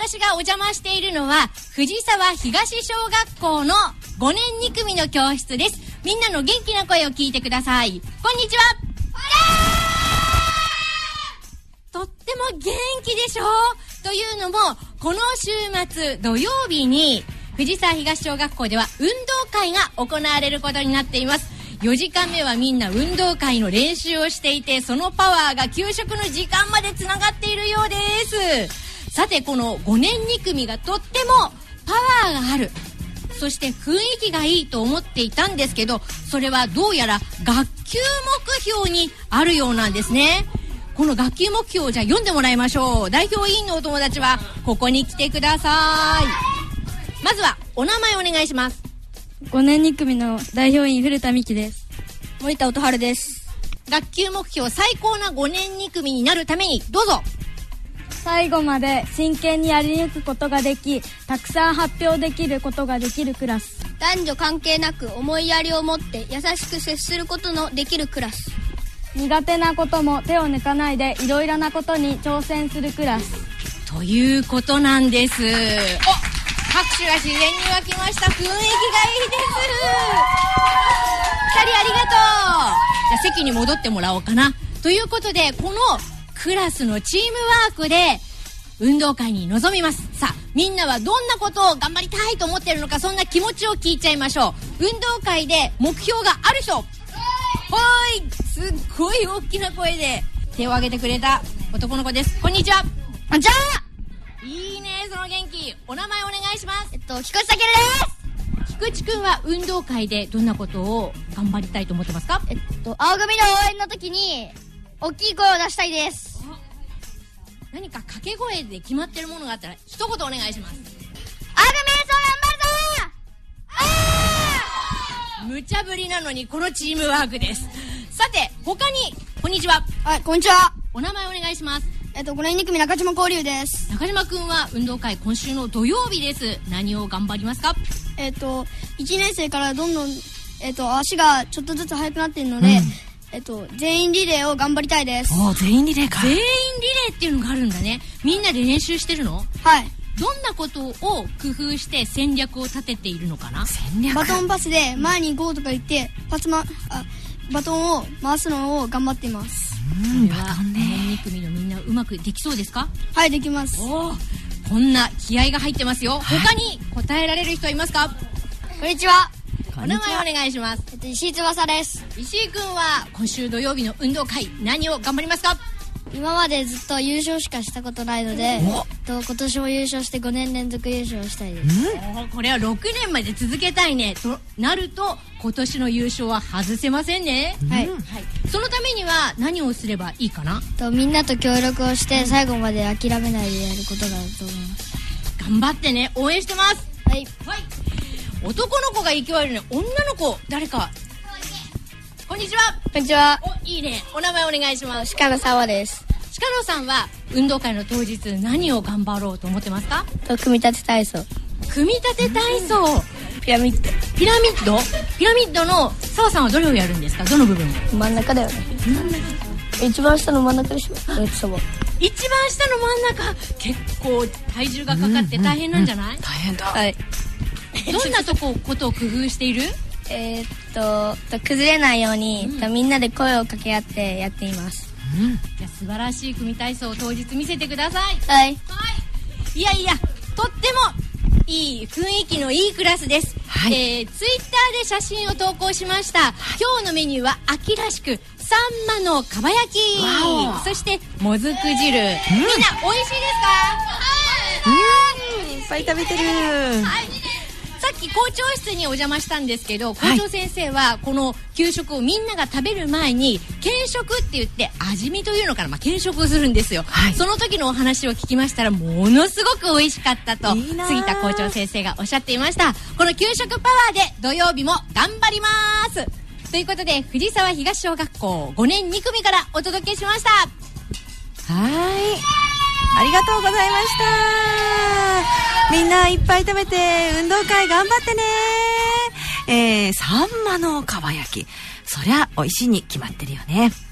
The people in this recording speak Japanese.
私がお邪魔しているのは藤沢東小学校の5年2組の教室です。みんなの元気な声を聞いてください。こんにちは。とっても元気でしょ。というのもこの週末土曜日に藤沢東小学校では運動会が行われることになっています。4時間目はみんな運動会の練習をしていて、そのパワーが給食の時間までつながっているようです。さてこの5年2組がとってもパワーがある、そして雰囲気がいいと思っていたんですけど、それはどうやら学級目標にあるようなんですね。この学級目標をじゃあ読んでもらいましょう。代表委員のお友達はここに来てください。まずはお名前お願いします。 5年2組の代表員古田美希です。 森田音春です。 学級目標最高な5年2組になるためにどうぞ。 最後まで真剣にやり抜くことができ、たくさん発表できることができるクラス。 男女関係なく思いやりを持って優しく接することのできるクラス。 苦手なことも手を抜かないでいろいろなことに挑戦するクラスということなんです。拍手が自然に湧きました。雰囲気がいいです。2人ありがとう。じゃあ席に戻ってもらおうかな。ということでこのクラスのチームワークで運動会に臨みます。さあみんなはどんなことを頑張りたいと思っているのか、そんな気持ちを聞いちゃいましょう。運動会で目標がある人、すっごい大きな声で手を挙げてくれた男の子です。こんにちは。 こんにちは。 いいね、その元気。お名前お願いします。 菊池健です。 菊池くんは運動会でどんなことを頑張りたいと思ってますか？ 青組の応援の時に大きい声を出したいです。 何か掛け声で決まってるものがあったら一言お願いします。 青組そう頑張るぞ。 無茶ぶりなのにこのチームワークです。さて他に、こんにちは。 はい、こんにちは。 お名前お願いします。 5年2組中島交流です。 中島くんは運動会今週の土曜日です。何を頑張りますか ？1年生からどんどん、足がちょっとずつ速くなっているので、全員リレーを頑張りたいです。 全員リレーか。全員リレーっていうのがあるんだね。みんなで練習してるの？ はい。 どんなことを工夫して戦略を立てているのかな？戦略。 バトンパスで前に行こうとか言ってバトンを回すのを頑張っています。 バトンね。2組のみんなうまくできそうですか？ はい、できます。 こんな気合が入ってますよ。他に答えられる人いますか？ こんにちは。 お名前お願いします。 石井翼です。 石井くんは今週土曜日の運動会何を頑張りますか？ 今までずっと優勝しかしたことないので、今年も優勝して5年連続優勝したいです。 これは6年まで続けたいね。となると今年の優勝は外せませんね。 はい、 そのためには何をすればいいかな？ みんなと協力をして最後まで諦めないでやることがあると思います。 頑張ってね。応援してます。 はい、 男の子が勢いあるね。女の子誰か。こんにちは。 こんにちは。 いいね。お名前お願いします。 鹿野沢です。 鹿野さんは運動会の当日何を頑張ろうと思ってますか？ 組み立て体操。 組み立て体操。 ピラミッド。 ピラミッドの澤さんはどれをやるんですか？どの部分を？ 真ん中だよね。一番下の真ん中でしょ。 一番下の真ん中。結構体重がかかって大変なんじゃない？ 大変だ。 はい。どんなことを工夫している？ 崩れないように、みんなで声を掛け合ってやっています。 じゃあ素晴らしい組体操を当日見せてください。 はい。 いやとってもいい雰囲気のいいクラスです。ツイッターで写真を投稿しました。今日のメニューは秋らしくサンマのかば焼き、そしてもずく汁。みんな美味しいですか？ いっぱい食べてる。 さっき校長室にお邪魔したんですけど、校長先生はこの給食をみんなが食べる前に検食って言って味見というのかな、検食をするんですよ。その時のお話を聞きましたらものすごく美味しかったと杉田校長先生がおっしゃっていました。この給食パワーで土曜日も頑張ります。ということで藤沢東小学校5年2組からお届けしました。 ありがとうございました。みんないっぱい食べて運動会頑張ってね。サンマのかば焼き、そりゃ美味しいに決まってるよね。